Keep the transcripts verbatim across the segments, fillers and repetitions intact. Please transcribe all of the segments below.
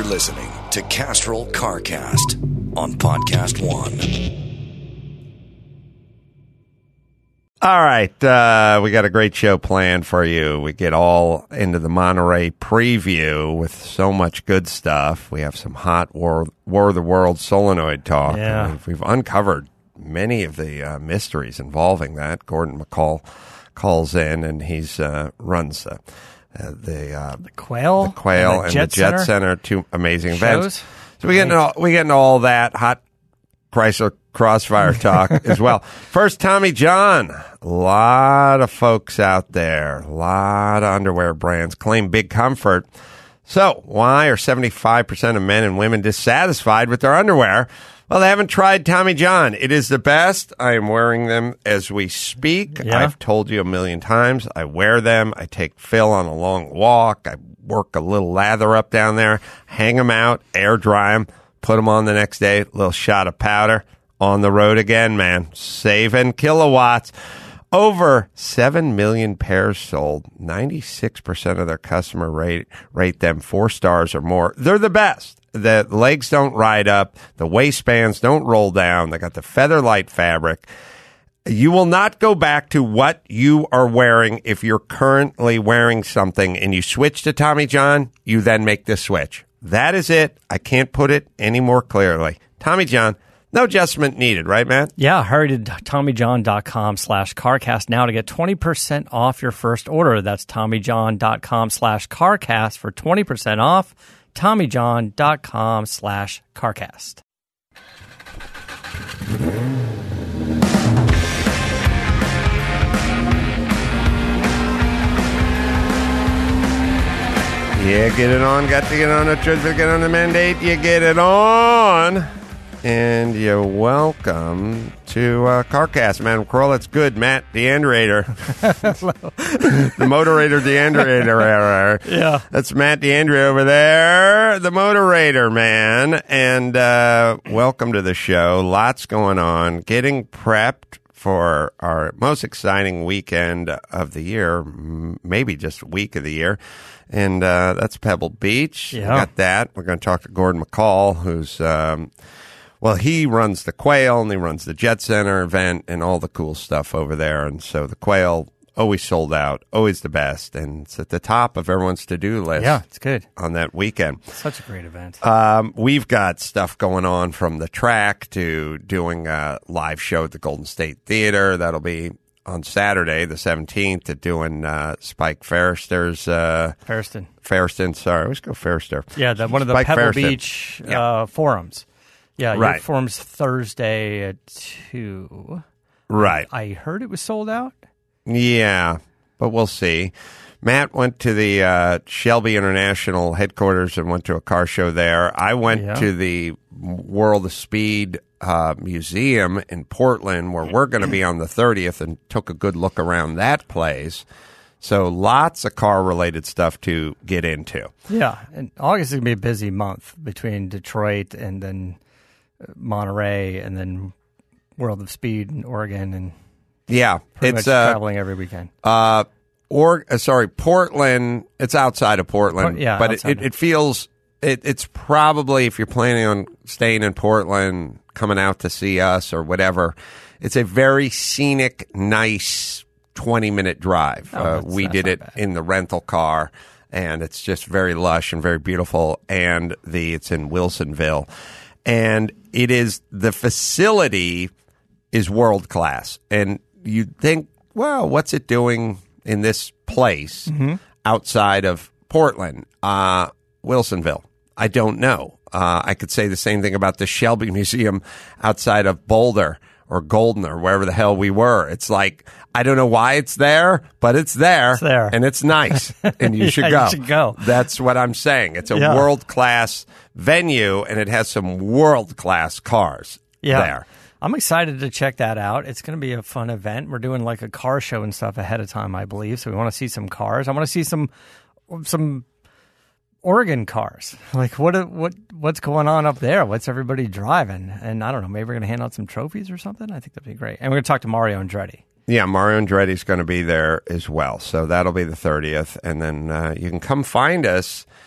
listening to Castrol CarCast on Podcast One. All right, uh, we got a great show planned for you. We get all into the Monterey preview with so much good stuff. We have some hot War, War of the World solenoid talk. Yeah. We've, we've uncovered many of the uh, mysteries involving that. Gordon McCall calls in, and he's uh, runs uh, uh, the, uh, the Quail, the Quail, and the and Jet the Jet Center. Center, two amazing Shows. events. So we get into all, we get into all that hot Chrysler Crossfire talk as well. First, Tommy John. A lot of folks out there, a lot of underwear brands claim big comfort. So why are seventy-five percent of men and women dissatisfied with their underwear? Well, they haven't tried Tommy John. It is the best. I am wearing them as we speak. Yeah. I've told you a million times. I wear them. I take Phil on a long walk. I work a little lather up down there, hang them out, air dry them, put them on the next day, a little shot of powder. On the road again, man. Saving kilowatts. Over seven million pairs sold. ninety-six percent of their customer rate rate them four stars or more. They're the best. The legs don't ride up. The waistbands don't roll down. They got the feather light fabric. You will not go back to what you are wearing if you're currently wearing something and you switch to Tommy John, you then make the switch. That is it. I can't put it any more clearly. Tommy John. No adjustment needed, right, Matt? Yeah, hurry to TommyJohn.com slash CarCast now to get twenty percent off your first order. That's TommyJohn.com slash CarCast for twenty percent off. TommyJohn.com slash CarCast. Yeah, get it on. Got to get on a trip to get on the mandate. You get it on. And you're welcome to uh, CarCast, man. Kroll, that's good. Matt, the Anderator. The Motorator, the Anderator. Yeah. That's Matt DeAndre over there, the Motorator, man. And uh, welcome to the show. Lots going on. Getting prepped for our most exciting weekend of the year, m- maybe just week of the year. And uh, that's Pebble Beach. Yeah. We got that. We're going to talk to Gordon McCall, who's... Um, Well, he runs the Quail, and he runs the Jet Center event and all the cool stuff over there. And so the Quail, always sold out, always the best. And it's at the top of everyone's to-do list. Yeah, it's good. On that weekend. Such a great event. Um, we've got stuff going on from the track to doing a live show at the Golden State Theater. That'll be on Saturday, the seventeenth, to doing uh, Spike Ferrister's... Uh, Ferriston. Ferriston, sorry. I always go Ferrister. Yeah, the, one of the Spike Pebble Ferriston. Beach Yeah. uh, forums. Yeah, your Right. forum's Thursday at two. Right. I heard it was sold out. Yeah, but we'll see. Matt went to the uh, Shelby International headquarters and went to a car show there. I went Yeah. to the World of Speed uh, Museum in Portland, where we're going to be on the thirtieth, and took a good look around that place. So lots of car-related stuff to get into. Yeah, and August is going to be a busy month between Detroit and then Monterey and then World of Speed in Oregon, and Yeah, pretty it's much uh, traveling every weekend. uh, or uh, sorry, Portland. It's outside of Portland, Por- yeah, but it, outside it, of- it feels it, it's probably, if you're planning on staying in Portland, coming out to see us or whatever, it's a very scenic, nice twenty minute drive. Oh, uh, that's- we that's did not it bad. in the rental car, and it's just very lush and very beautiful. And the it's in Wilsonville, and it is the facility is world class. And you'd think, well, what's it doing in this place Mm-hmm. outside of Portland? Uh, Wilsonville. I don't know. Uh, I could say the same thing about the Shelby Museum outside of Boulder or Golden or wherever the hell we were. It's like, I don't know why it's there, but it's there. It's there. And it's nice. And you Yeah, should you go. should go. That's what I'm saying. It's a Yeah. world-class venue, and it has some world-class cars Yeah. there. I'm excited to check that out. It's going to be a fun event. We're doing like a car show and stuff ahead of time, I believe. So we want to see some cars. I want to see some some Oregon cars. Like what what what's going on up there? What's everybody driving? And I don't know. Maybe we're going to hand out some trophies or something. I think that'd be great. And we're going to talk to Mario Andretti. Yeah, Mario Andretti's going to be there as well. So that'll be the thirtieth. And then uh, you can come find us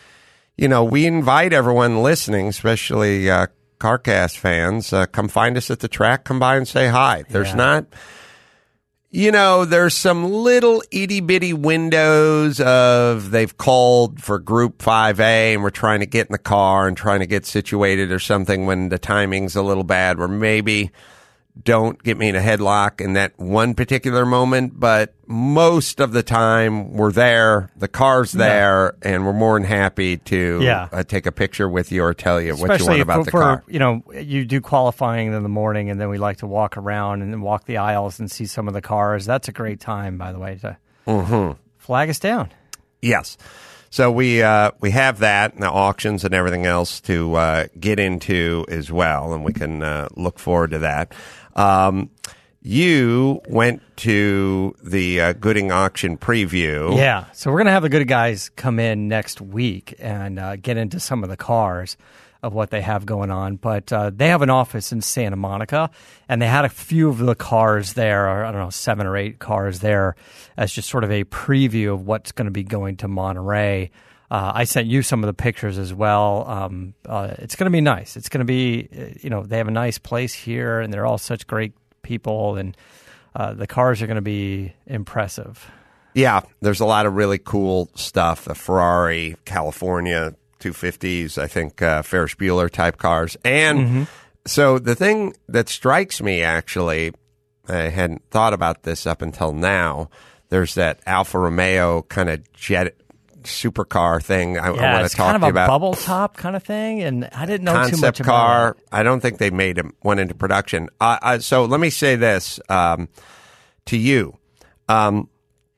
you know, we invite everyone listening, especially uh, CarCast fans, uh, come find us at the track. Come by and say hi. There's Yeah. not, you know, there's some little itty bitty windows of they've called for Group five A and we're trying to get in the car and trying to get situated or something when the timing's a little bad, where maybe don't get me in a headlock in that one particular moment, but most of the time we're there, the car's there, yeah. and we're more than happy to yeah. uh, take a picture with you or tell you Especially what you want about for, the for, car. You know, you do qualifying in the morning, and then we like to walk around and then walk the aisles and see some of the cars. That's a great time, by the way, to mm-hmm. flag us down. Yes. So we uh, we have that and the auctions and everything else to uh, get into as well, and we can uh, look forward to that. Um, you went to the uh, Gooding auction preview. Yeah, so we're going to have the good guys come in next week and uh, get into some of the cars of what they have going on. But uh, they have an office in Santa Monica, and they had a few of the cars there, or I don't know, seven or eight cars there, as just sort of a preview of what's going to be going to Monterey. Uh, I sent you some of the pictures as well. Um, uh, it's going to be nice. It's going to be, you know, they have a nice place here, and they're all such great people, and uh, the cars are going to be impressive. Yeah, there's a lot of really cool stuff. The Ferrari, California two fifties, I think uh, Ferris Bueller type cars. And mm-hmm. so the thing that strikes me, actually, I hadn't thought about this up until now, there's that Alfa Romeo kind of jet supercar thing I, yeah, I want it's to talk kind of to you a about. Bubble top kind of thing, and I didn't know Concept too much car. about it. I don't think they made it, went into production. Uh, uh, so let me say this um, to you. Um,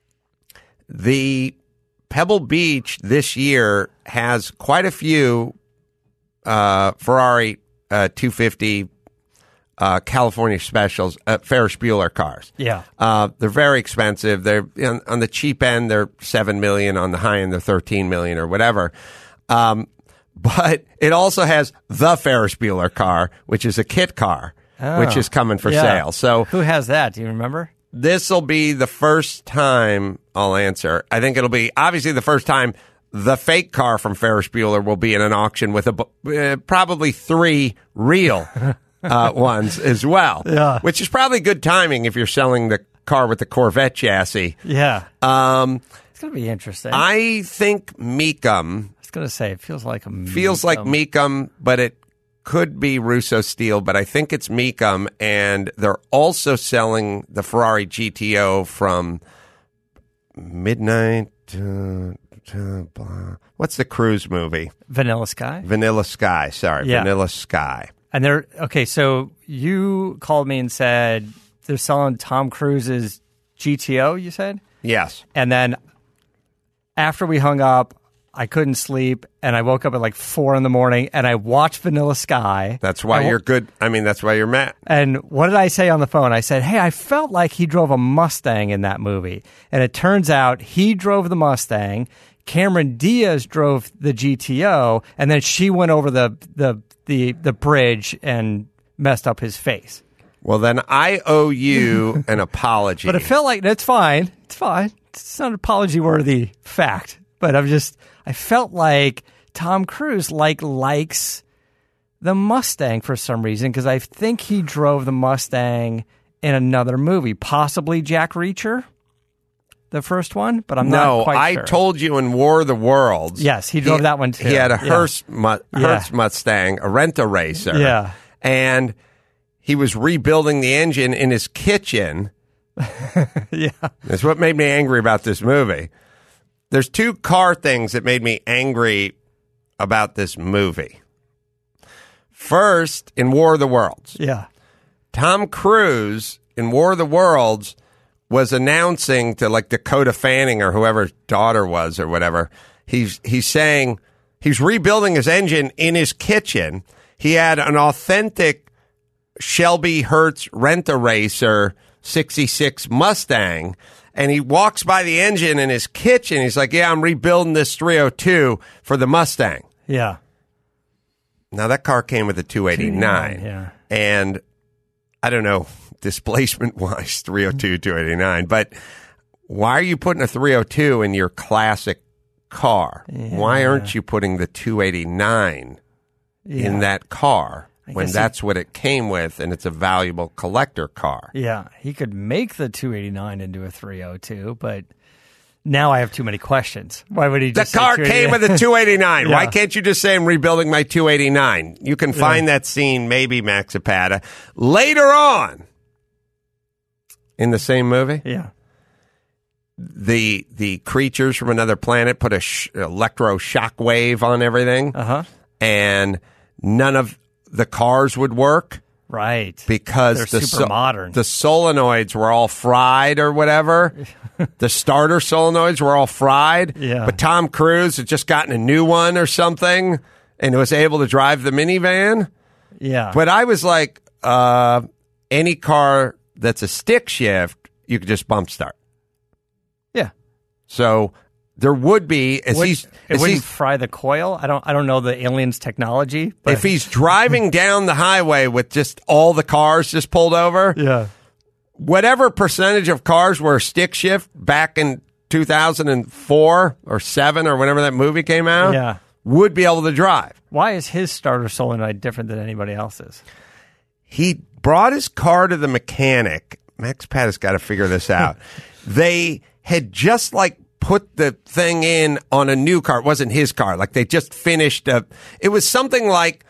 the Pebble Beach this year has quite a few uh, Ferrari uh, two fifty Uh, California specials, uh, Ferris Bueller cars. Yeah. Uh, they're very expensive. They're on, on the cheap end, they're seven million dollars. On the high end, they're thirteen million dollars or whatever. Um, but it also has the Ferris Bueller car, which is a kit car, oh, which is coming for yeah. sale. So who has that? Do you remember? This will be the first time I'll answer. I think it'll be obviously the first time the fake car from Ferris Bueller will be in an auction with a, uh, probably three real Uh, ones as well, yeah. which is probably good timing if you're selling the car with the Corvette chassis. Yeah, um, it's going to be interesting. I think Mecum. I was going to say it feels like a feels Mecum. like Mecum, but it could be Russo Steel. But I think it's Mecum, and they're also selling the Ferrari G T O from Midnight. Uh, uh, blah. What's the cruise movie? Vanilla Sky. Vanilla Sky. Sorry, yeah. Vanilla Sky. And they're okay. So you called me and said they're selling Tom Cruise's G T O. You said yes. And then after we hung up, I couldn't sleep, and I woke up at like four in the morning, and I watched Vanilla Sky. That's why w- you're good. I mean, that's why you're mad. And what did I say on the phone? I said, "Hey, I felt like he drove a Mustang in that movie," and it turns out he drove the Mustang. Cameron Diaz drove the G T O, and then she went over the the. the the bridge and messed up his face. Well, then I owe you an apology. But it felt like, it's fine. It's fine. It's not an apology-worthy fact. But I'm just, I felt like Tom Cruise like likes the Mustang for some reason, because I think he drove the Mustang in another movie, possibly Jack Reacher, the first one, but I'm no, not quite I sure. No, I told you in War of the Worlds. Yes, he drove he, that one too. He had a yeah. Hearst, mu- Hertz yeah. Mustang, a rent-a-racer. Yeah. And he was rebuilding the engine in his kitchen. yeah. That's what made me angry about this movie. There's two car things that made me angry about this movie. First, in War of the Worlds. Yeah. Tom Cruise in War of the Worlds was announcing to like Dakota Fanning or whoever's daughter was or whatever. He's he's saying he's rebuilding his engine in his kitchen. He had an authentic Shelby Hertz Rent-A-Racer sixty-six Mustang, and he walks by the engine in his kitchen. He's like, "Yeah, I'm rebuilding this three oh two for the Mustang." Yeah. Now that car came with a two eighty-nine, yeah. and I don't know. Displacement-wise, three oh two, two eighty-nine. But why are you putting a three oh two in your classic car. Why aren't you putting the two eighty-nine Yeah. in that car I when guess that's he- what it came with and it's a valuable collector car? Yeah, he could make the two eighty-nine into a three oh two, but now I have too many questions. Why would he The just say car two came eighty-nine? with a two eighty-nine. Yeah. Why can't you just say I'm rebuilding my two eighty-nine? You can find that scene, maybe, Max Zapata, later on in the same movie. Yeah. The the creatures from another planet put a sh- electro shock wave on everything, Uh-huh. and none of the cars would work Right. because They're the super modern. the solenoids were all fried or whatever. The starter solenoids were all fried. Yeah. But Tom Cruise had just gotten a new one or something and was able to drive the minivan. Yeah. But I was like, uh, any car that's a stick shift, you could just bump start. yeah. So there would be, as Would- he's, it as wouldn't he's fry the coil. I don't. I don't know the aliens' technology. But if he's driving down the highway with just all the cars just pulled over, yeah. whatever percentage of cars were stick shift back in two thousand four or seven or whenever that movie came out, Yeah. would be able to drive. Why is his starter solenoid different than anybody else's? He brought his car to the mechanic. Max Pat has got to figure this out. They had just like put the thing in on a new car. It wasn't his car. Like they just finished a, it was something like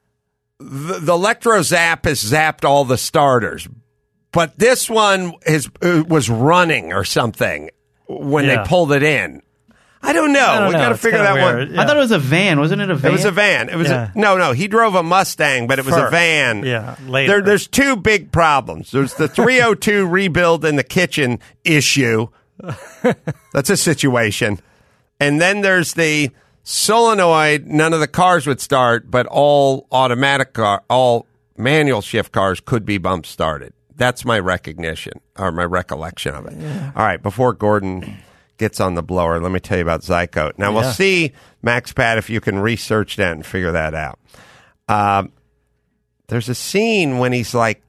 the, the Electro Zap has zapped all the starters, but this one is uh, was running or something when Yeah. they pulled it in. I don't know. I don't we know. got to It's figure kinda that weird. one. Yeah. I thought it was a van. Wasn't it a van? It was a van. It was Yeah. a, no, no. He drove a Mustang, but it was a First. van. Yeah, later. There, there's two big problems. There's the three oh two rebuild in the kitchen issue. That's a situation. And then there's the solenoid. None of the cars would start, but all automatic car, all manual shift cars could be bump started. That's my recognition or my recollection of it. All right. Before Gordon gets on the blower, let me tell you about Zycote. Now, we'll Yeah. see, Max Pat, if you can research that and figure that out. Um, there's a scene when he's like,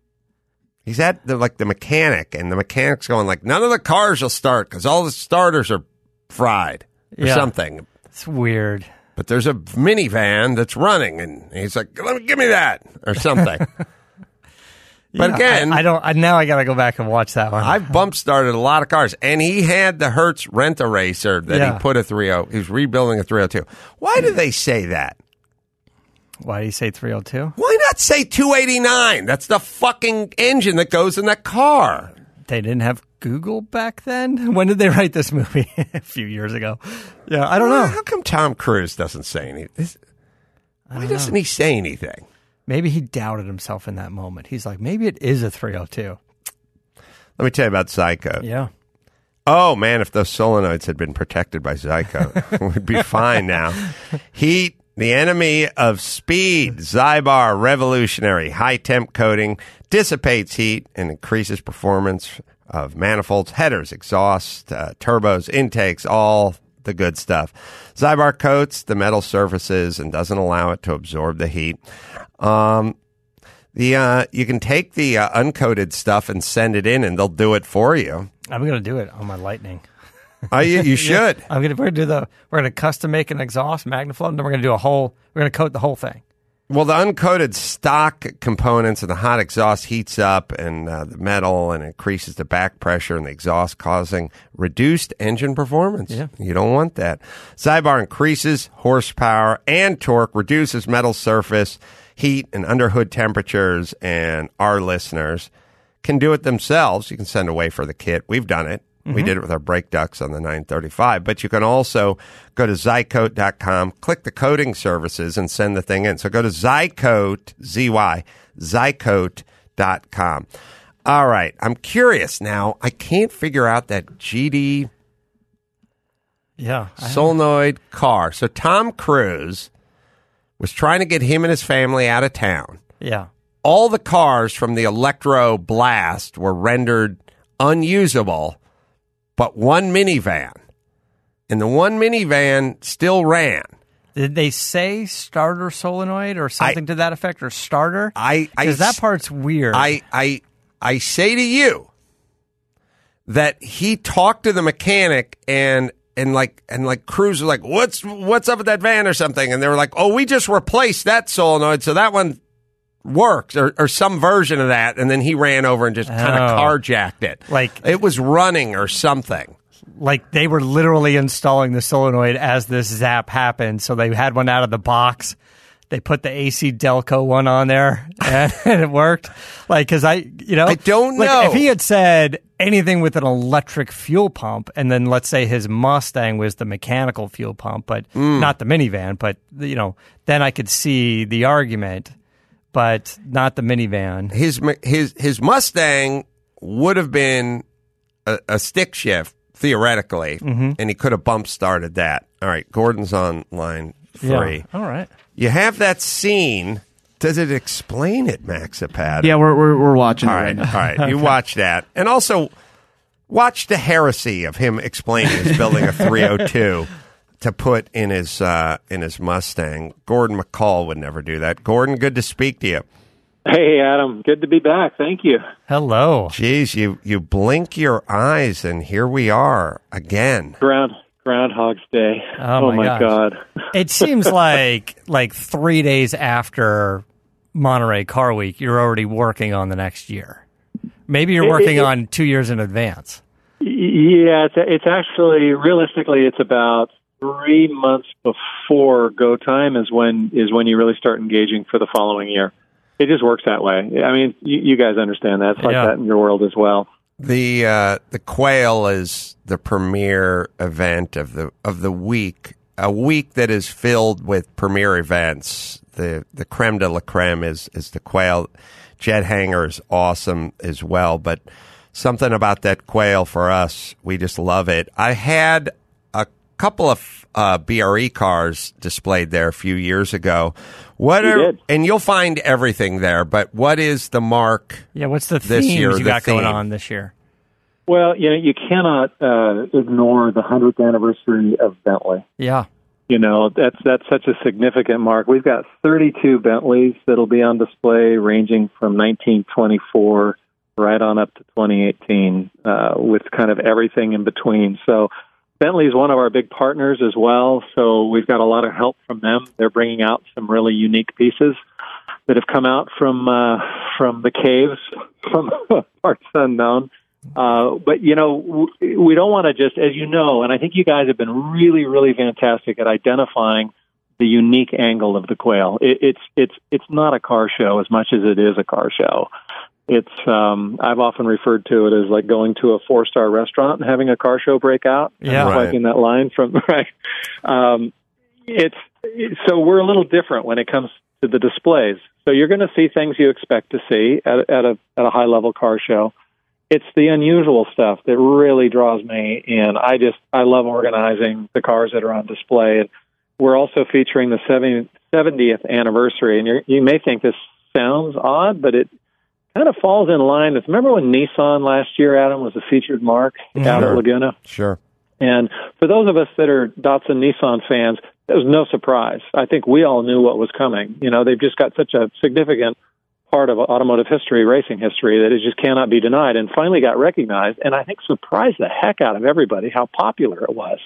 he's at the, like the mechanic, and the mechanic's going like, none of the cars will start because all the starters are fried or Yeah. something. It's weird. But there's a minivan that's running, and he's like, let me give me that or something. But Yeah, again, I, I don't. I, now I got to go back and watch that one. I've bump started a lot of cars, and he had the Hertz Rent-A-Racer that Yeah. he put a three oh. He was rebuilding a three oh two. Why do they say that? Why do you say three oh two? Why not say two eighty-nine? That's the fucking engine that goes in that car. They didn't have Google back then. When did they write this movie? A few years ago. Yeah, I don't know. How come Tom Cruise doesn't say anything? Why doesn't he say anything? Maybe he doubted himself in that moment. He's like, maybe it is a three oh two. Let me tell you about Zycote. Yeah. Oh, man, if those solenoids had been protected by Zycote, we'd be fine now. Heat, the enemy of speed. Zybar, revolutionary, high-temp coating, dissipates heat and increases performance of manifolds, headers, exhaust, uh, turbos, intakes, all the good stuff. Zybar coats the metal surfaces and doesn't allow it to absorb the heat. Um, the uh, you can take the uh, uncoated stuff and send it in, and they'll do it for you. I'm going to do it on my Lightning. Oh, you, you should. I'm going to we're gonna do the we're going to custom make an exhaust MagnaFlow, and then we're going to do a whole we're going to coat the whole thing. Well, the uncoated stock components and the hot exhaust heats up and uh, the metal and increases the back pressure in the exhaust, causing reduced engine performance. Yeah. You don't want that. Zybar increases horsepower and torque, reduces metal surface, heat, and underhood temperatures, and our listeners can do it themselves. You can send away for the kit. We've done it. We did it with our brake ducts on the nine thirty-five. But you can also go to Zycote dot com, click the coating services, and send the thing in. So go to Zycote, Z Y, Zycote dot com. All right. I'm curious now. I can't figure out that G D Yeah. I- solenoid car. So Tom Cruise was trying to get him and his family out of town. yeah. All the cars from the Electro Blast were rendered unusable, but one minivan. And the one minivan still ran. Did they say starter solenoid or something to that effect, or starter? I, I, Because that part's weird. I, I, I say to you that he talked to the mechanic, and and like and like crews were like, what's what's up with that van or something, and they were like, oh, we just replaced that solenoid, so that one works, or, or some version of that, and then he ran over and just kind of Oh. carjacked it, Like- it was running or something. Like they were literally installing the solenoid as this zap happened. So they had one out of the box. They put the A C Delco one on there, and, and it worked. Like, because I, you know, I don't like, know. if he had said anything with an electric fuel pump, and then let's say his Mustang was the mechanical fuel pump, but Mm. not the minivan, but you know, then I could see the argument, but not the minivan. His his his Mustang would have been a, a stick shift theoretically, Mm-hmm. and he could have bump started that. All right, Gordon's on line three. Yeah. All right. You have that scene. Does it explain it, Maxipad? Yeah, we're we're, we're watching All it right, right now. all right. You watch that, and also watch the heresy of him explaining he's building a three oh two to put in his uh, in his Mustang. Gordon McCall would never do that. Gordon, good to speak to you. Hey, Adam. Good to be back. Thank you. Hello. Geez, you you blink your eyes, and here we are again. Ground Groundhog's Day. Oh, my my gosh. God. It seems like like three days after Monterey Car Week, you're already working on the next year. Maybe you're It- working it- on two years in advance. Yeah, it's it's actually realistically it's about three months before go time is when is when you really start engaging for the following year. It just works that way. I mean, you, you guys understand that. It's like Yeah. that in your world as well. The uh, the Quail is the premier event of the of the week. A week that is filled with premier events. The the creme de la creme is is the Quail. Jet Hangar is awesome as well, but something about that Quail for us, we just love it. I had a couple of uh, B R E cars displayed there a few years ago. What You are did. and you'll find everything there, but what is the mark? Yeah, what's the This themes year, you the got going theme. on this year? Well, you know, you cannot uh, ignore the hundredth anniversary of Bentley. Yeah. You know, that's that's such a significant mark. We've got thirty-two Bentleys that'll be on display, ranging from nineteen twenty-four right on up to twenty eighteen, uh, with kind of everything in between. So Bentley is one of our big partners as well, so we've got a lot of help from them. They're bringing out some really unique pieces that have come out from uh, from the caves, from parts unknown. Uh, but, you know, w- we don't want to just, as you know, and I think you guys have been really, really fantastic at identifying the unique angle of the Quail. It, it's it's it's not a car show as much as it is a car show. It's um, I've often referred to it as like going to a four-star restaurant and having a car show break out. Yeah. I'm Right. liking that line from right. Um, it's so we're a little different when it comes to the displays. So you're going to see things you expect to see at, at a at a high-level car show. It's the unusual stuff that really draws me in. I just I love organizing the cars that are on display. And we're also featuring the seventieth anniversary. And you're, you may think this sounds odd, but it kind of falls in line with, remember when Nissan last year, Adam, was a featured mark out Sure. at Laguna? Sure. And for those of us that are Datsun Nissan fans, it was no surprise. I think we all knew what was coming. You know, they've just got such a significant part of automotive history, racing history, that it just cannot be denied, and finally got recognized, and I think surprised the heck out of everybody how popular it was.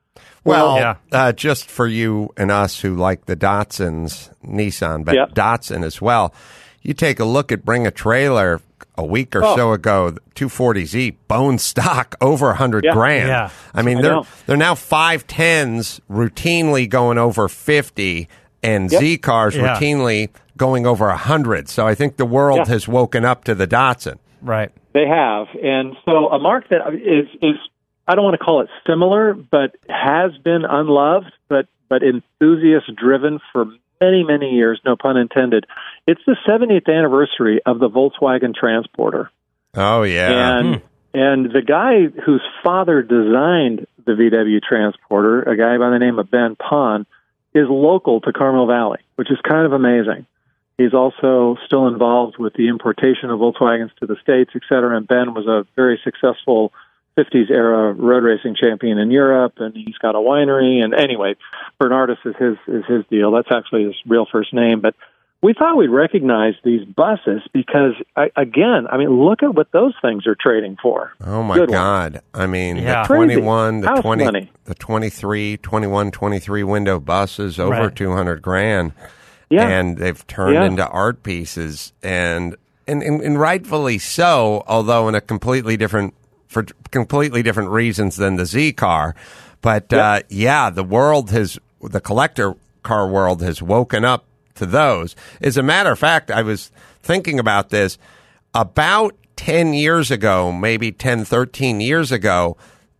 Well, Yeah. uh, just for you and us who like the Datsuns, Nissan, but Yep. Datsun as well, you take a look at Bring a Trailer a week or Oh. so ago, the two forty Z, bone stock, over one hundred Yeah. grand. Yeah. I mean, I they're, know. they're now five tens routinely going over fifty, and Yep. Z cars Yeah. routinely going over one hundred. So I think the world Yeah. has woken up to the Datsun. Right. They have. And so a mark that is, is I don't want to call it similar, but has been unloved, but, but enthusiast-driven for many, many years, no pun intended. It's the seventieth anniversary of the Volkswagen Transporter. Oh, yeah. And and the guy whose father designed the V W Transporter, a guy by the name of Ben Pon, is local to Carmel Valley, which is kind of amazing. He's also still involved with the importation of Volkswagens to the States, et cetera. And Ben was a very successful fifties era road racing champion in Europe, and he's got a winery. And anyway, Bernardus is his is his deal. That's actually his real first name. But we thought we'd recognize these buses because, I, again, I mean, look at what those things are trading for. Oh, my Good God. one. I mean, Yeah. the twenty-one, the House twenty, money. the twenty-three, twenty-one, twenty-three window buses over Right. two hundred grand. Yeah. And they've turned Yeah. into art pieces. And, and, and, and rightfully so, although in a completely different, for completely different reasons than the Z car. But, Yep. uh, yeah, the world has, the collector car world has woken up to those. As a matter of fact, I was thinking about this about ten years ago, maybe ten, thirteen years ago.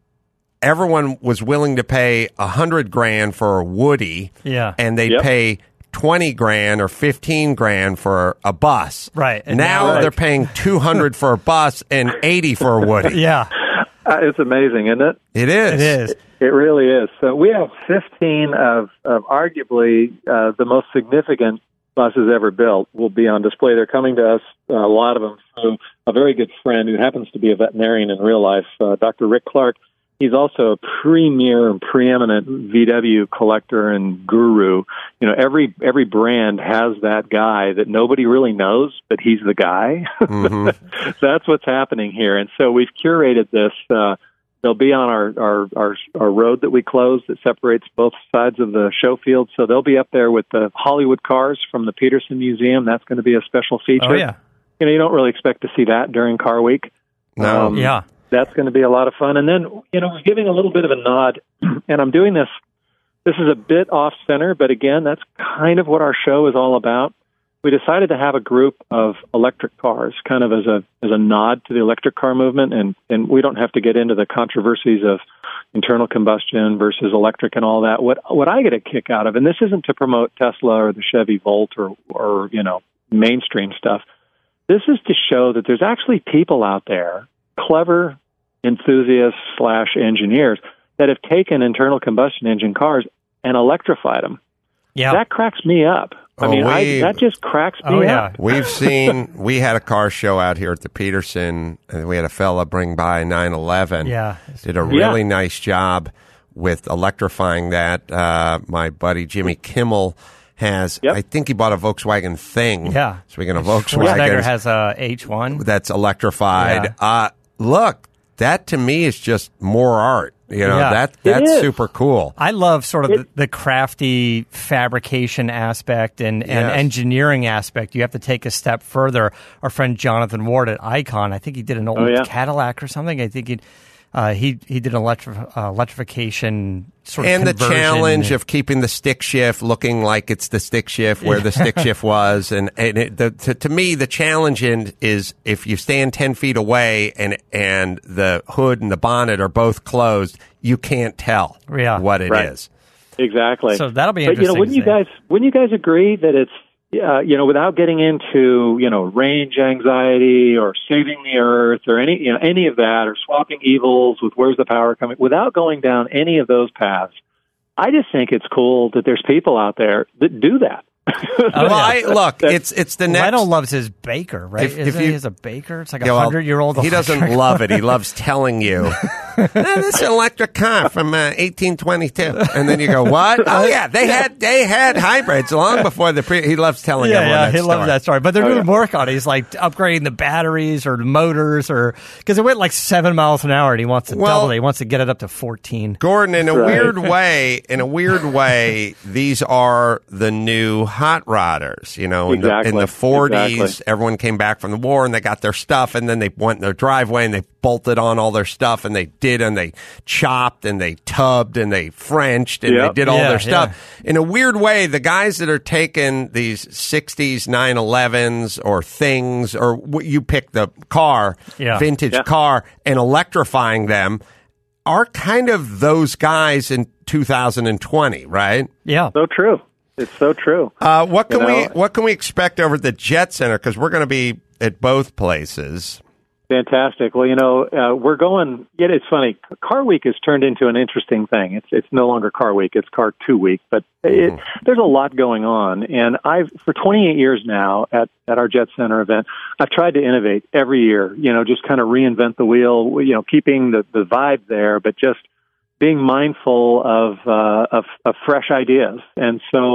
Everyone was willing to pay a hundred grand for a Woody, Yeah. and they'd Yep. pay twenty grand or fifteen grand for a bus. Right. And now, now- they're paying two hundred for a bus and eighty for a Woody. Yeah, Uh, it's amazing, isn't it? It is. it is. It really is. So we have fifteen of, of arguably uh, the most significant buses ever built will be on display. They're coming to us, uh, a lot of them, through a very good friend who happens to be a veterinarian in real life, uh, Doctor Rick Clark. He's also a premier and preeminent V W collector and guru. You know, every every brand has that guy that nobody really knows, but he's the guy. Mhm. That's what's happening here. And so we've curated this. Uh, they'll be on our, our, our, our road that we closed that separates both sides of the show field. So they'll be up there with the Hollywood cars from the Peterson Museum. That's going to be a special feature. Oh yeah, You know, you don't really expect to see that during Car Week. No. Um, yeah. That's going to be a lot of fun. And then, you know, we're giving a little bit of a nod, and I'm doing this. This is a bit off center, but again, that's kind of what our show is all about. We decided to have a group of electric cars, kind of as a as a nod to the electric car movement, and and we don't have to get into the controversies of internal combustion versus electric and all that. What what I get a kick out of, and this isn't to promote Tesla or the Chevy Volt or or you know mainstream stuff. This is to show that there's actually people out there, clever enthusiasts slash engineers, that have taken internal combustion engine cars and electrified them. Yeah. That cracks me up. I Oh, mean, I, we- that just cracks me Oh, yeah. up. We've seen, we had a car show out here at the Peterson, and we had a fella bring by a nine eleven. Yeah. Did a really nice job with electrifying that. Uh, my buddy Jimmy Kimmel has, Yep. I think he bought a Volkswagen Thing. Yeah. Speaking of Schwarzenegger Volkswagen, has a H one. that's electrified. Yeah. Uh, look, that to me is just more art. You know, Yeah. that It that's is. super cool. I love sort of It- the, the crafty fabrication aspect and, and Yes. engineering aspect. You have to take a step further. Our friend Jonathan Ward at Icon, I think he did an old Oh, yeah. Cadillac or something. I think he uh, he he did an electri- uh, electrification sort of And the conversion. challenge of keeping the stick shift looking like it's the stick shift where the stick shift was, and, and it, the, to, to me the challenge in, is if you stand ten feet away and and the hood and the bonnet are both closed, you can't tell Yeah. what it is. Right. Exactly. So that'll be But you know, interesting wouldn't to you see. guys wouldn't you guys agree that it's uh, you know, without getting into you know range anxiety or saving the earth or any you know any of that or swapping evils with where's the power coming, without going down any of those paths, I just think it's cool that there's people out there that do that. Oh, Well, yeah. I, look, it's it's the next. Leno loves his baker, right? If- if Isn't you- he has a baker? It's like a Yeah, well, hundred-year-old. He doesn't love it. He loves telling you, "Eh, this is an electric car from uh, eighteen twenty-two, and then you go, "What? Oh yeah, they had they had hybrids long before the." Pre- he loves telling Yeah, everyone yeah, that he story. loves that story. But they're Oh, doing yeah. work on it. He's like upgrading the batteries or the motors, or because it went like seven miles an hour, and he wants to Well- double it. He wants to get it up to fourteen. Gordon, in a Right. weird way, in a weird way, these are the new hot rodders. You know, in the, in Exactly. the forties, Exactly. everyone came back from the war and they got their stuff, and then they went in their driveway and they bolted on all their stuff, and they did, and they chopped, and they tubbed, and they Frenched, and Yep. they did all Yeah, their stuff. In a weird way, the guys that are taking these sixties nine elevens or things, or what you pick the car, Yeah. vintage Yeah. car, and electrifying them, are kind of those guys in two thousand twenty, right? Yeah. So true. It's so true. Uh, what can You know- we what can we expect over at the Jet Center? Because we're going to be at both places. Fantastic. Well, you know, uh, we're going. Yet it's funny. Car Week has turned into an interesting thing. It's it's no longer Car Week; it's Car Two Week. But it, there's a lot going on, and I've for twenty-eight years now at at our Jet Center event, I've tried to innovate every year. You know, just kind of reinvent the wheel. You know, keeping the the vibe there, but just being mindful of uh, of, of fresh ideas. And so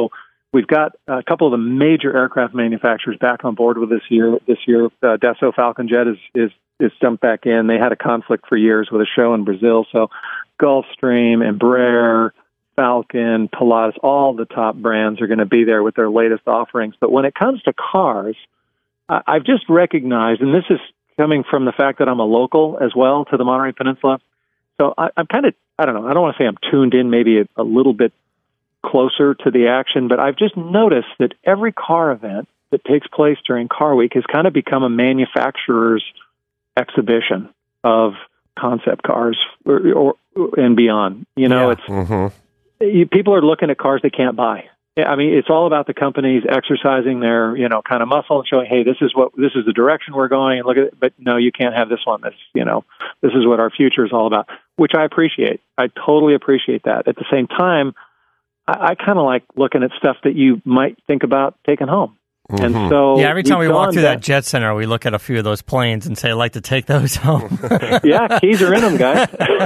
we've got a couple of the major aircraft manufacturers back on board with this year. This year, uh, Dassault Falcon Jet is, is is jumped back in. They had a conflict for years with a show in Brazil. So Gulfstream, Embraer, Falcon, Pilatus, all the top brands are going to be there with their latest offerings. But when it comes to cars, I, I've just recognized, and this is coming from the fact that I'm a local as well to the Monterey Peninsula. So I, I'm kind of, I don't know, I don't want to say I'm tuned in maybe a, a little bit closer to the action, but I've just noticed that every car event that takes place during Car Week has kind of become a manufacturer's exhibition of concept cars or, or and beyond. You know, Yeah. it's Mm-hmm. you, people are looking at cars they can't buy. I mean, it's all about the companies exercising their, you know, kind of muscle and showing, hey, this is what this is the direction we're going, and look at it. But no, you can't have this one. That's, you know, this is what our future is all about, which I appreciate. I totally appreciate that. At the same time, I, I kind of like looking at stuff that you might think about taking home. And so, Yeah, every time we we've walk gone through back- that jet center, we look at a few of those planes and say, I'd like to take those home. yeah, keys are in them, guys.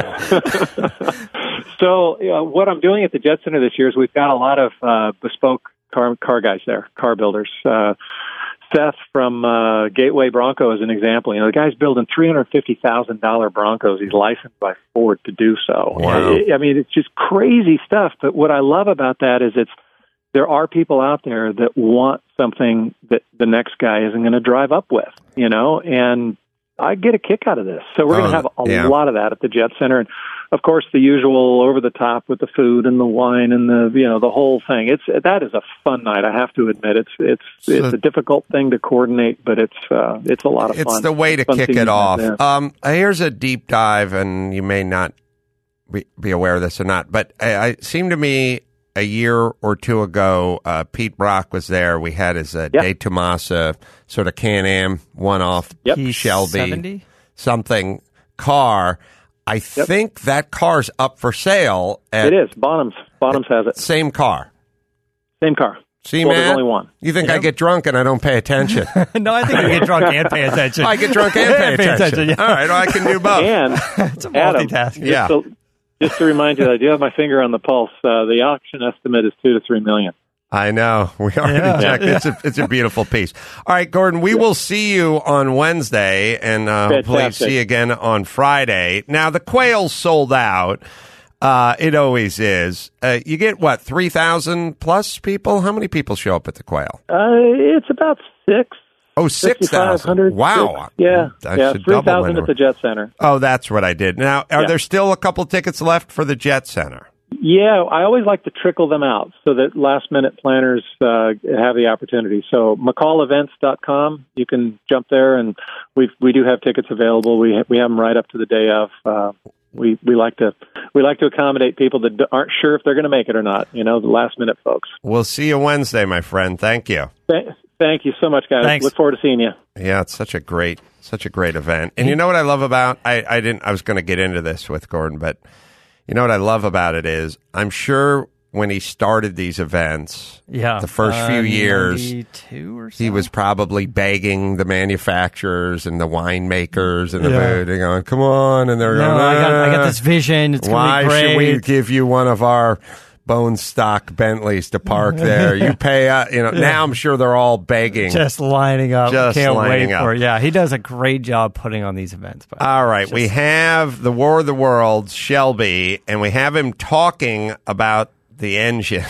So, you know, what I'm doing at the Jet Center this year is we've got a lot of uh, bespoke car car guys there, car builders. Uh, Seth from uh, Gateway Bronco is an example. You know, the guy's building three hundred fifty thousand dollars Broncos. He's licensed by Ford to do so. Wow. I, I mean, it's just crazy stuff. But what I love about that is it's there are people out there that want something that the next guy isn't going to drive up with, you know, and I get a kick out of this. So we're Oh, going to have a yeah. lot of that at the Jet Center. And, of course, the usual over the top with the food and the wine and the, you know, the whole thing. It's that is a fun night, I have to admit. It's it's So- it's a difficult thing to coordinate, but it's uh, it's a lot of It's fun. the way to Fun kick seeing it that off. there. Um, here's a deep dive, and you may not be, be aware of this or not, but I, I it seemed to me a year or two ago, uh, Pete Brock was there. We had his uh, Yep. De Tomasa sort of Can-Am one-off Yep. He's Shelby seventy? something car. I think that car's up for sale. At It is. Bonhams. Bonhams has it. Same car. Same car. See, well, man? there's only one. You think I get drunk and I don't pay attention? No, I think you get drunk and pay attention. I get drunk and pay Pay attention. attention, yeah. All right, well, I can do both. And It's a Adam, multitask. Yeah. Just to, just to remind you that I do have my finger on the pulse. Uh, the auction estimate is two to three million. I know. We already Yeah. checked. It's a it's a beautiful piece. All right, Gordon, we will see you on Wednesday and uh, hopefully Fantastic. see you again on Friday. Now, the quail's sold out. Uh, it always is. Uh, you get, what, three thousand plus people? How many people show up at the quail? Uh, it's about six. Oh, six thousand. Wow. Yeah. I yeah. should three double my thousand at number. the Jet Center. Oh, that's what I did. Now, are Yeah. there still a couple tickets left for the Jet Center? Yeah, I always like to trickle them out so that last-minute planners uh, have the opportunity. So McCall Events dot com, you can jump there, and we we do have tickets available. We we have them right up to the day of. Uh, we we like to we like to accommodate people that d- aren't sure if they're going to make it or not. You know, the last-minute folks. We'll see you Wednesday, my friend. Thank you. Th- thank you so much, guys. Thanks. Look forward to seeing you. Yeah, it's such a great, such a great event. And you know what I love about I, I didn't I was going to get into this with Gordon, but you know what I love about it is I'm sure when he started these events, Yeah. the first uh, few years, ninety-two or so. he was probably begging the manufacturers and the winemakers and the Yeah. food, and going, "Come on!" And they're No, going, I got, I got "Ah, this vision. It's going Why to be great. should we give you one of our bone stock Bentleys to park there? You pay, uh, you know." Now I'm sure they're all begging. Just lining up. Just Can't lining wait up. for it. Yeah, he does a great job putting on these events. But All right, we have the War of the Worlds, Shelby, and we have him talking about the engine.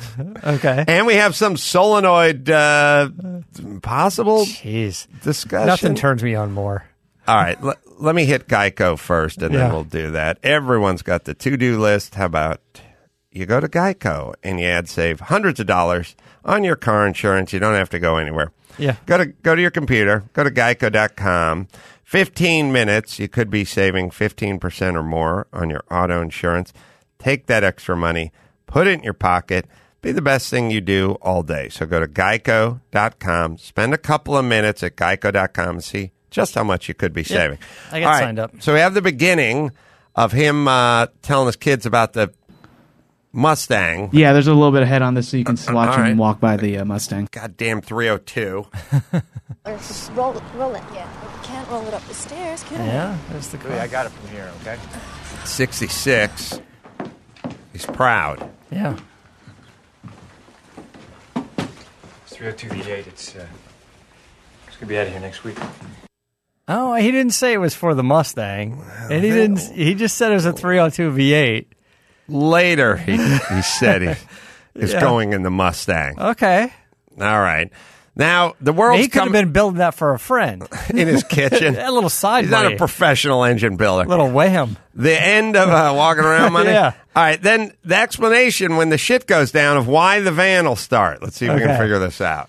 okay. And we have some solenoid uh, possible Jeez. discussion. Nothing turns me on more. All right, l- let me hit Geico first, and then Yeah. we'll do that. Everyone's got the to-do list. How about you go to Geico and you add save hundreds of dollars on your car insurance. You don't have to go anywhere. Yeah. Go to go to your computer. Go to geico dot com. Fifteen minutes. You could be saving fifteen percent or more on your auto insurance. Take that extra money, put it in your pocket. Be the best thing you do all day. So go to geico dot com. Spend a couple of minutes at geico dot com and see just how much you could be saving. I got All right, signed up. So we have the beginning of him uh, telling his kids about the Mustang. Yeah, there's a little bit of head on this, so you can just watch All him right. walk by the uh, Mustang. Goddamn three oh two. Or just roll it, roll it. Yeah. We can't roll it up the stairs, can we? Yeah, there's the car. I got it from here, okay? sixty-six. He's proud. Yeah. three oh two V eight. It's, uh, it's going to be out of here next week. Oh, he didn't say it was for the Mustang. And he didn't. He just said it was a three oh two V eight. Later, he, he said he is Yeah. going in the Mustang. Okay. All right. Now, the world's He could have coming been building that for a friend. in his kitchen. A little side He's not money. a professional engine builder. A little wham. The end of uh, walking around money? Yeah. All right, then the explanation when the shit goes down of why the van will start. Let's see if we can Okay. figure this out.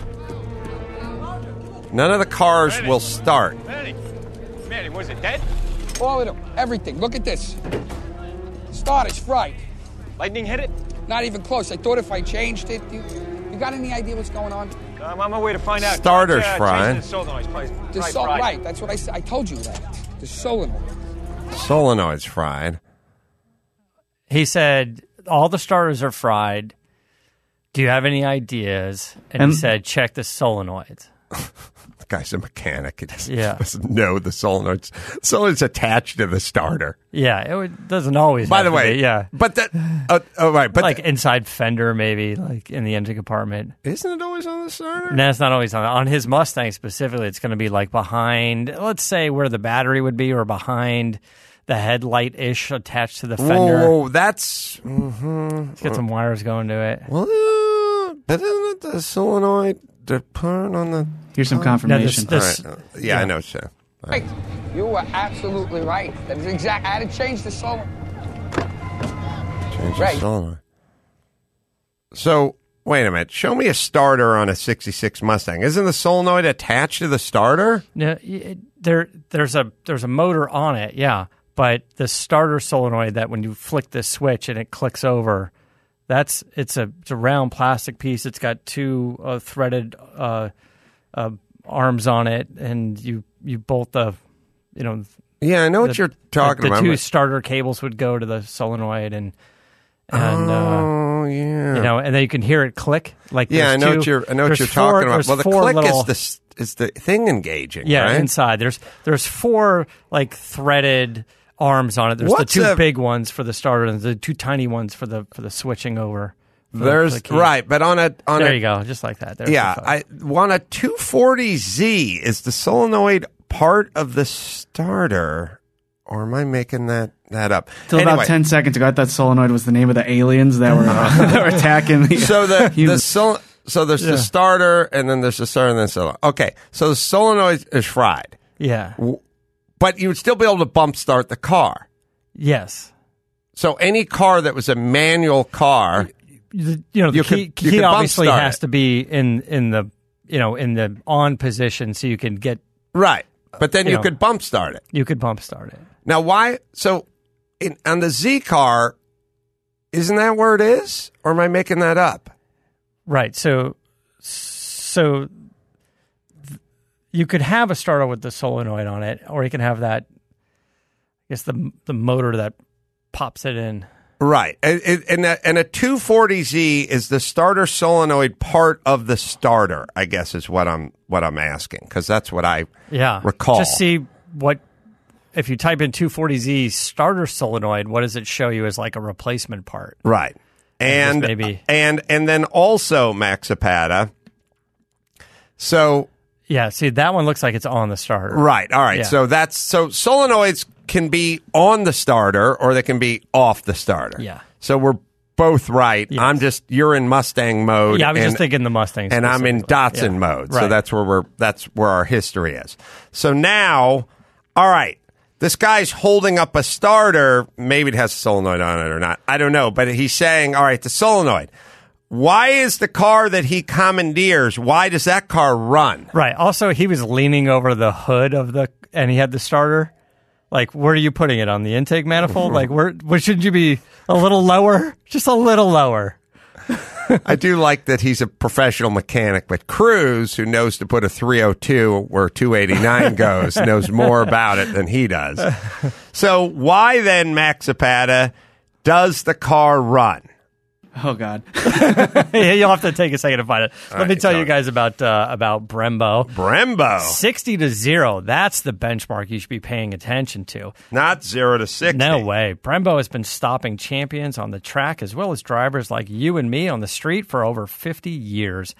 None of the cars will start. Manny, Manny, was it dead? All of them. Everything. Look at this. Starter's fried. Lightning hit it? Not even close. I thought if I changed it, you, you got any idea what's going on? I'm on my way to find out. Starter's uh, fried. The solenoid's probably, The probably sol- fried. right. That's what I said. I told you that. The solenoid. Solenoid's fried. He said, all the starters are fried. Do you have any ideas? And, And- he said, check the solenoids. The guy's a mechanic. He doesn't, Yeah. doesn't know the solenoid's. Solenoid's attached to the starter. Yeah, it would- doesn't always By have the to way, be, yeah. But that, uh, oh, right. But like the- inside fender, maybe, like in the engine compartment. isn't it always on the starter? No, it's not always on. On his Mustang specifically, it's going to be like behind, let's say where the battery would be, or behind the headlight-ish attached to the fender. Whoa, whoa, that's. Mm-hmm. Let's get some wires going to it. Well, uh, but isn't it the solenoid the part on the? Here's some confirmation. No, this- All right. uh, yeah, I know, sir. Right. You were absolutely right. That is exact. I had to change the solenoid. Change the Right. solenoid. So wait a minute. Show me a starter on a sixty-six Mustang. Isn't the solenoid attached to the starter? No, it- there, there's a there's a motor on it, yeah. But the starter solenoid that when you flick the switch and it clicks over, that's it's a it's a round plastic piece. It's got two uh, threaded uh, uh, arms on it, and you you bolt the, you know, Yeah, I know what the- you're talking the, the about. two but- starter cables would go to the solenoid, and and uh, oh yeah, you know, and then you can hear it click. Like yeah, I there's know two- what you're. I know what there's you're four- talking about. there's Well, the four click little- is the s- is the thing engaging. Yeah, right? inside there's there's four like threaded arms on it. There's What's the two a- big ones for the starter and the two tiny ones for the for the switching over. for the- for There's the key. right, but on a on There a you go, just like that. There's yeah, the phone. I want a two forty Z. Is the solenoid part of the starter, or am I making that that up? Till Anyway, about ten seconds ago, I thought solenoid was the name of the aliens that were uh, that were attacking the. So the the humans. sol- so there's the starter, and then there's the starter, and then the solenoid. Okay, so the solenoid is fried, yeah, but you would still be able to bump start the car. yes. So any car that was a manual car, The, you know, the You key, could- you key could bump obviously start has it. to be in in the you know in the on position, so you can get right? But then You you know. could bump start it. you could bump start it. Now, why? So, in, on the Z car, isn't that where it is, or am I making that up? Right. So, so th- you could have a starter with the solenoid on it, or you can have that. I guess the the motor that pops it in. Right, and, and- and a, and a two forty Z is the starter solenoid part of the starter. I guess is what I'm what I'm asking, because that's what I Yeah. recall. Just see what if you type in two forty Z starter solenoid. What does it show you as like a replacement part? Right, and just maybe- and and then also Max Zapata. So Yeah. See, that one looks like it's on the starter. right, all right. Yeah. So that's so solenoids can be on the starter or they can be off the starter. Yeah. So we're both right. Yes. I'm just you're in Mustang mode. Yeah, I was and, just thinking the Mustang, and I'm in specifically. Datsun Yeah. mode. So Right. that's where we're that's where our history is. So now, all right, this guy's holding up a starter. Maybe it has a solenoid on it or not. I don't know. But he's saying, all right, the solenoid. Why is the car that he commandeers? Why does that car run? Right. Also, he was leaning over the hood of the, and he had the starter. Like, where are you putting it on the intake manifold? Like, where, where shouldn't you be a little lower? Just a little lower. I do like that he's a professional mechanic, but Cruz, who knows to put a three oh two where two eighty-nine goes, knows more about it than he does. So why then, Max Zapata, does the car run? Oh God. Yeah, you'll have to take a second to find it. Let right, me tell go. you guys about uh, about Brembo. Brembo. sixty to zero. That's the benchmark you should be paying attention to. Not zero to sixty. No way. Brembo has been stopping champions on the track as well as drivers like you and me on the street for over fifty years.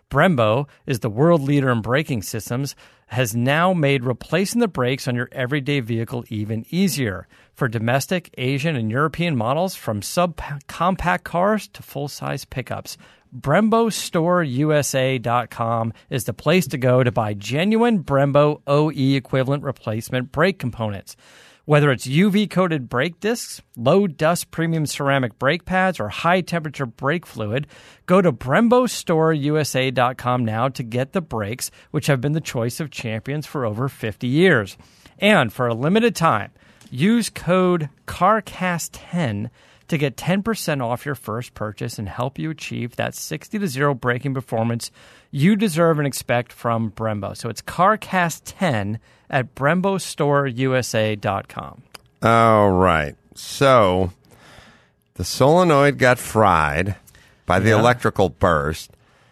Brembo is the world leader in braking systems, has now made replacing the brakes on your everyday vehicle even easier. For domestic, Asian, and European models, from sub-compact cars to full-size pickups, Brembo Store U S A dot com is the place to go to buy genuine Brembo O E equivalent replacement brake components. Whether it's U V-coated brake discs, low-dust premium ceramic brake pads, or high-temperature brake fluid, go to Brembo Store U S A dot com now to get the brakes, which have been the choice of champions for over fifty years. And for a limited time, use code CARCAST ten to get ten percent off your first purchase and help you achieve that sixty to zero braking performance you deserve and expect from Brembo. So it's CARCAST ten at Brembo Store U S A dot com. All right. So the solenoid got fried by the Yeah. electrical burst.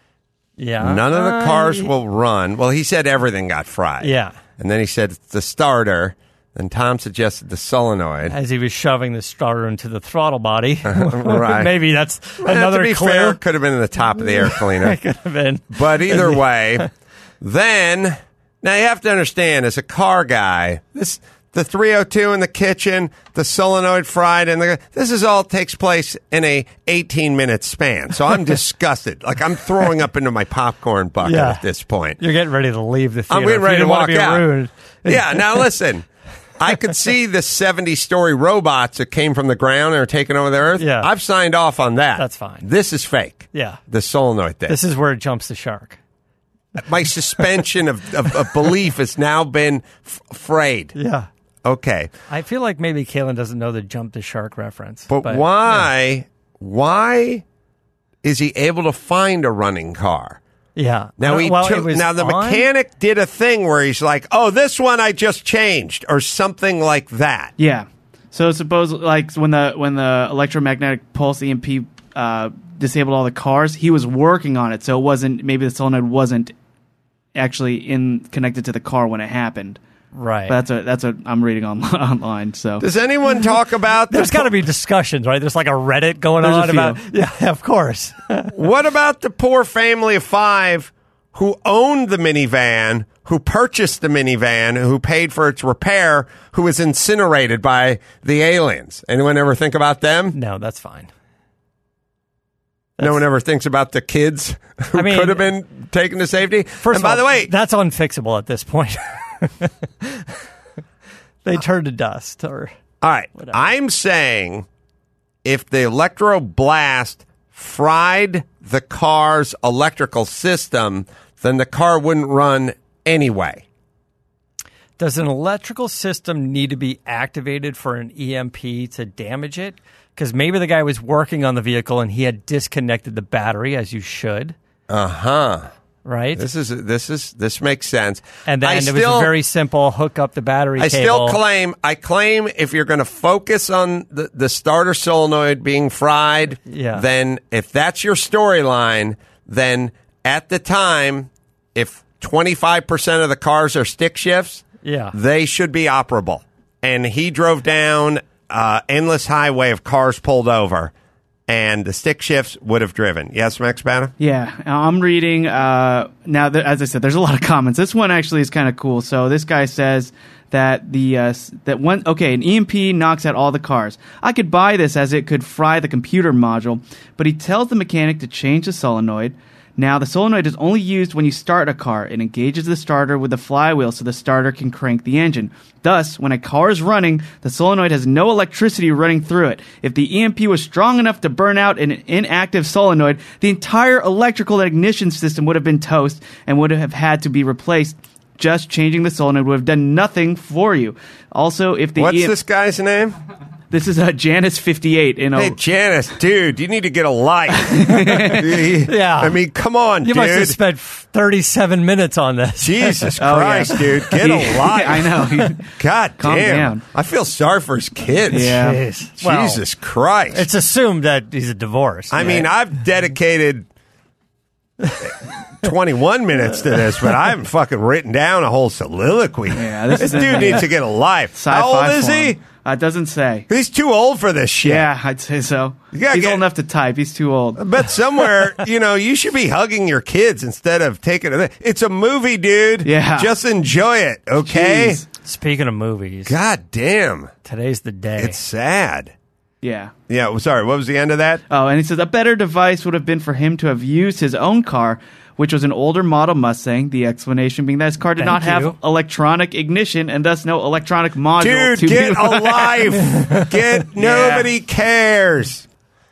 Yeah. None of the Uh, cars will run. Well, he said everything got fried. Yeah. And then he said it's the starter. Then Tom suggested the solenoid. As he was shoving the starter into the throttle body. Right. Maybe that's Well, another to be clue. fair, could have been in the top of the air cleaner. It could have been. But either way, then, now you have to understand, as a car guy, this the three oh two in the kitchen, the solenoid fried, and the, this is all takes place in a eighteen minute span. So I'm disgusted. Like, I'm throwing up into my popcorn bucket Yeah. at this point. You're getting ready to leave the theater. I'm getting If ready you to didn't want walk be out. rude. Yeah, now listen. I could see the seventy-story robots that came from the ground and are taking over the earth. Yeah. I've signed off on that. That's fine. This is fake. Yeah. The solenoid thing. This is where it jumps the shark. My suspension of, of, of belief has now been f- frayed. Yeah. Okay. I feel like maybe Kalen doesn't know the jump the shark reference. But, why why is he able to find a running car? Yeah. Now Uh, he well, it took, was now the on- mechanic did a thing where he's like, "Oh, this one I just changed," or something like that. Yeah. So suppose like when the when the electromagnetic pulse E M P uh, disabled all the cars, he was working on it, so it wasn't maybe the solenoid wasn't actually in connected to the car when it happened. Right. But that's a that's a I'm reading on, online. So Does anyone talk about the There's got to be discussions, right? There's like a Reddit going There's a on few. about. Yeah, of course. What about the poor family of five who owned the minivan, who purchased the minivan, who paid for its repair, who was incinerated by the aliens? Anyone ever think about them? No, that's fine. No one ever thinks about the kids who I mean, could have been taken to safety. First and by of the all, way, that's unfixable at this point. They turn to dust, or all right, I'm saying if the electroblast fried the car's electrical system, then the car wouldn't run anyway. does an electrical system need to be activated for an E M P to damage it? Because maybe the guy was working on the vehicle and he had disconnected the battery, as you should. Uh huh. Right. This is this is this makes sense. And then I it still, was very simple. Hook up the battery I cable. still claim. I claim if you're going to focus on the, the starter solenoid being fried, Yeah. then if that's your storyline, then at the time, if twenty-five percent of the cars are stick shifts, Yeah. they should be operable. And he drove down uh, endless highway of cars pulled over, and the stick shifts would have driven. Yes, Max Banner? Yeah, I'm reading. Uh, now, th- as I said, there's a lot of comments. This one actually is kind of cool. So this guy says that the uh, s- that one okay, an E M P knocks out all the cars. I could buy this as it could fry the computer module, but he tells the mechanic to change the solenoid. Now, the solenoid is only used when you start a car. It engages the starter with the flywheel so the starter can crank the engine. Thus, when a car is running, the solenoid has no electricity running through it. If the E M P was strong enough to burn out an inactive solenoid, the entire electrical ignition system would have been toast and would have had to be replaced. Just changing the solenoid would have done nothing for you. Also, if the What's E M- this guy's name? This is uh, Janice fifty-eight. In Hey, a- Janice, dude, you need to get a life. Yeah. I mean, come on, You dude. must have spent thirty-seven minutes on this. Jesus Oh, yeah. Christ, dude. Get a life. I know. God Calm damn. down. I feel sorry for his kids. Yeah. Jeez. Well, Jesus Christ. it's assumed that he's a divorce. I mean, I've dedicated twenty-one minutes to this, but I haven't fucking written down a whole soliloquy. Yeah, this this is dude in needs the to get a life. sci-fi How old is he? form. Uh, it doesn't say. He's too old for this shit. Yeah, I'd say so. gotta He's get- old enough to type. He's too old. I bet somewhere, you know, you should be hugging your kids instead of taking it. It's a movie, dude. Yeah. Just enjoy it, okay? Jeez. Speaking of movies, God damn. today's the day. It's sad. Yeah. Yeah, well, sorry, what was the end of that? Oh, and he says a better device would have been for him to have used his own car, which was an older model Mustang. The explanation being that his car did Thank not have you. electronic ignition and thus no electronic module. Dude, to get be a life. Get, nobody cares.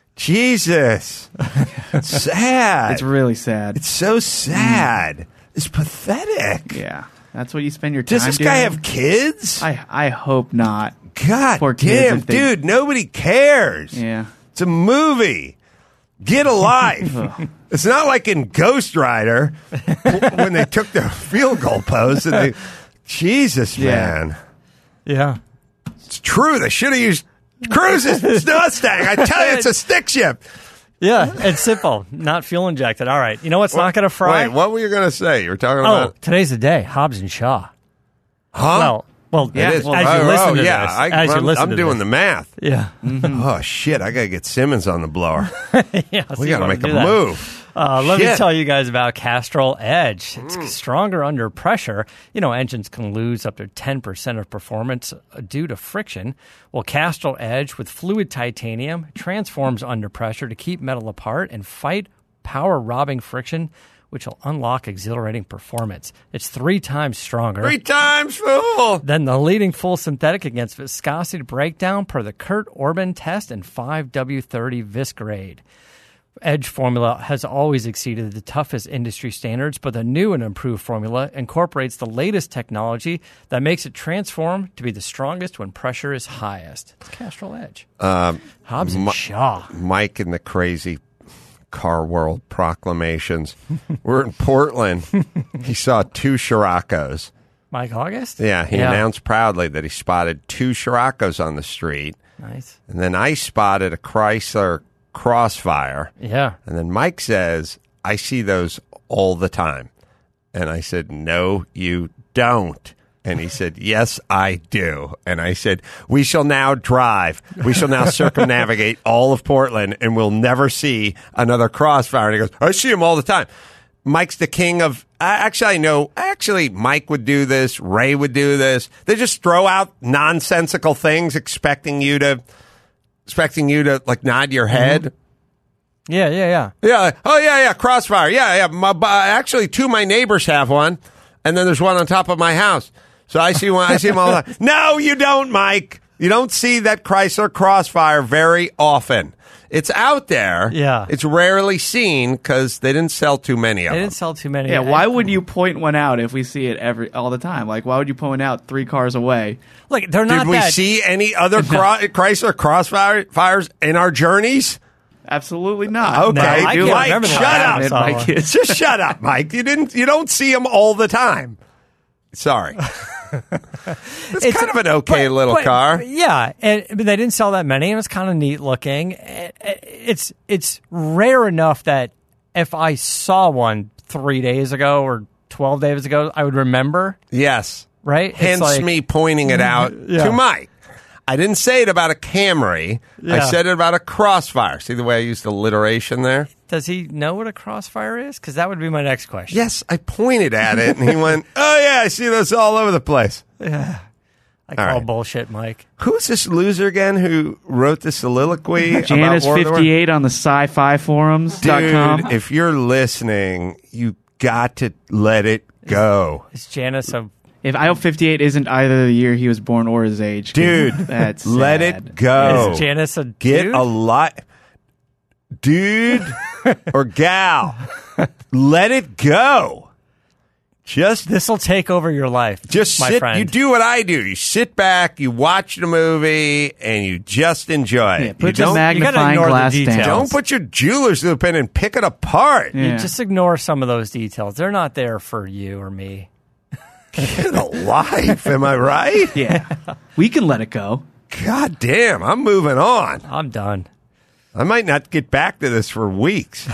Jesus. It's sad. It's really sad. It's so sad. It's pathetic. Yeah, that's what you spend your time Does this doing. guy have kids? I I hope not. God Poor kids, damn, if they- dude, nobody cares. Yeah. It's a movie. Get a life. It's not like in Ghost Rider w- when they took the field goal post and they. Jesus, Yeah. man. yeah. It's true. They should have used Cruise's Mustang. I tell you, it's a stick shift. Yeah, it's simple. Not fuel injected. All right. You know what's not going to fry? Wait, what were you going to say? You were talking oh, about. today's the day. Hobbs and Shaw. Huh? Well, well, Yeah, as It is. you Oh, listen oh, to yeah. this, I, as you I'm, listen I'm to doing this. the math. Yeah. Oh, shit. I got to get Simmons on the blower. yeah. We got to make a that. move. Uh, let me Shit. tell you guys about Castrol Edge. It's stronger under pressure. You know, engines can lose up to ten percent of performance uh, due to friction. Well, Castrol Edge with fluid titanium transforms under pressure to keep metal apart and fight power-robbing friction, which will unlock exhilarating performance. It's three times stronger Three times, fool. than the leading full synthetic against viscosity breakdown per the Kurt Orban test and five W thirty Visgrade. Edge formula has always exceeded the toughest industry standards, but the new and improved formula incorporates the latest technology that makes it transform to be the strongest when pressure is highest. It's Castrol Edge. Um, Hobbs and Mi- Shaw. Mike and the crazy car world proclamations. We're in Portland. He saw two Scirocco's. Mike August? Yeah, he announced proudly that he spotted two Scirocco's on the street. Nice. And then I spotted a Chrysler Crossfire. Yeah. And then Mike says, I see those all the time. And I said, no, you don't. And he said, yes, I do. And I said, we shall now drive. We shall now circumnavigate all of Portland and we'll never see another Crossfire. And he goes, I see them all the time. Mike's the king of, I actually, I know, actually, Mike would do this. Ray would do this. They just throw out nonsensical things expecting you to, expecting you to like nod your head. Yeah, yeah, yeah. Yeah. like, Oh, yeah, yeah. Crossfire. Yeah, yeah. My, uh, actually, two of my neighbors have one, and then there's one on top of my house. So I see one. I see them all the time. No, you don't, Mike. You don't see that Chrysler Crossfire very often. It's out there. Yeah. It's rarely seen because they didn't sell too many of They them. didn't sell too many. Yeah, why would you point one out if we see it every all the time? Like, why would you point out three cars away? Like, they're not Did we that. see any other Cro- Chrysler Crossfires in our journeys? Absolutely not. Okay, No, I dude, can't Mike, remember the shut last up. time I saw My one. kids. Just shut up, Mike. You didn't. You don't see them all the time. Sorry. It's, It's- kind of an okay but- little but- car. Yeah, and but they didn't sell that many, and it's kind of neat looking. It- It's it's rare enough that if I saw one three days ago or twelve days ago, I would remember. Yes. Right? It's Hence like- me pointing it out Yeah. to Mike. I didn't say it about a Camry. I Yeah. said it about a Crossfire. See the way I used alliteration there? Does he know what a Crossfire is? Because that would be my next question. Yes, I pointed at it, and he went, "Oh yeah, I see this all over the place." I call right. bullshit, Mike. Who's this loser again who wrote the soliloquy? Janice about War of the Worlds? fifty-eight on the sci fi forums dot com. Dude, if you're listening, you got to let it go. Is Janice a If I O fifty-eight isn't either the year he was born or his age, 'cause Dude, that's let sad. it go. is Janice a Get dude? a lot. Dude or gal, let it go. Just This will take over your life, just my sit. friend. You do what I do. You sit back, you watch the movie, and you just enjoy it. Yeah, put you the don't, magnifying ignore the glass details. down. don't put your jeweler's loop in and pick it apart. Yeah. You just ignore some of those details. They're not there for you or me. Get a life, am I right? Yeah, we can let it go. God damn, I'm moving on. I'm done. I might not get back to this for weeks.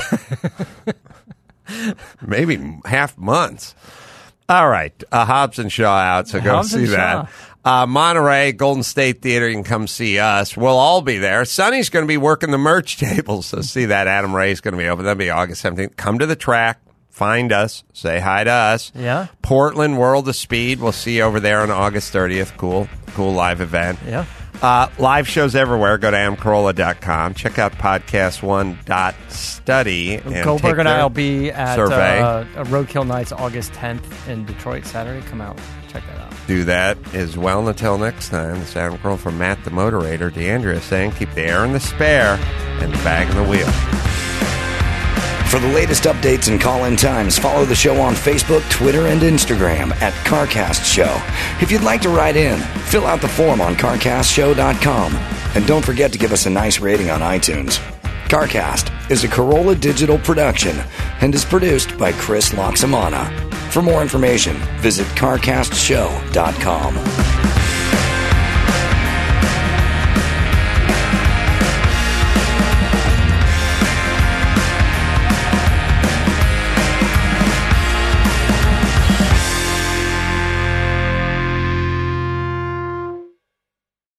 Maybe half months. All right. Uh, Hobbs and Shaw out, so go Hobbs see and that. Uh, Monterey, Golden State Theater, you can come see us. We'll all be there. Sonny's going to be working the merch tables, so see that. Adam Ray's going to be open. That'll be August seventeenth. Come to the track. Find us. Say hi to us. Yeah. Portland, World of Speed. We'll see you over there on August thirtieth. Cool. Cool live event. Yeah. Uh, live shows everywhere. Go to adam carolla dot com. Check out podcast one dot study. And Goldberg and I will be at survey. uh, Roadkill Nights August tenth in Detroit Saturday. Come out. Check that out. Do that as well. And until next time, this is Adam Carolla from Matt the Moderator. DeAndrea saying keep the air in the spare and the bag in the wheel. For the latest updates and call-in times, follow the show on Facebook, Twitter, and Instagram at CarCast Show. If you'd like to write in, fill out the form on car cast show dot com. And don't forget to give us a nice rating on iTunes. CarCast is a Corolla digital production and is produced by Chris Loxamana. For more information, visit car cast show dot com.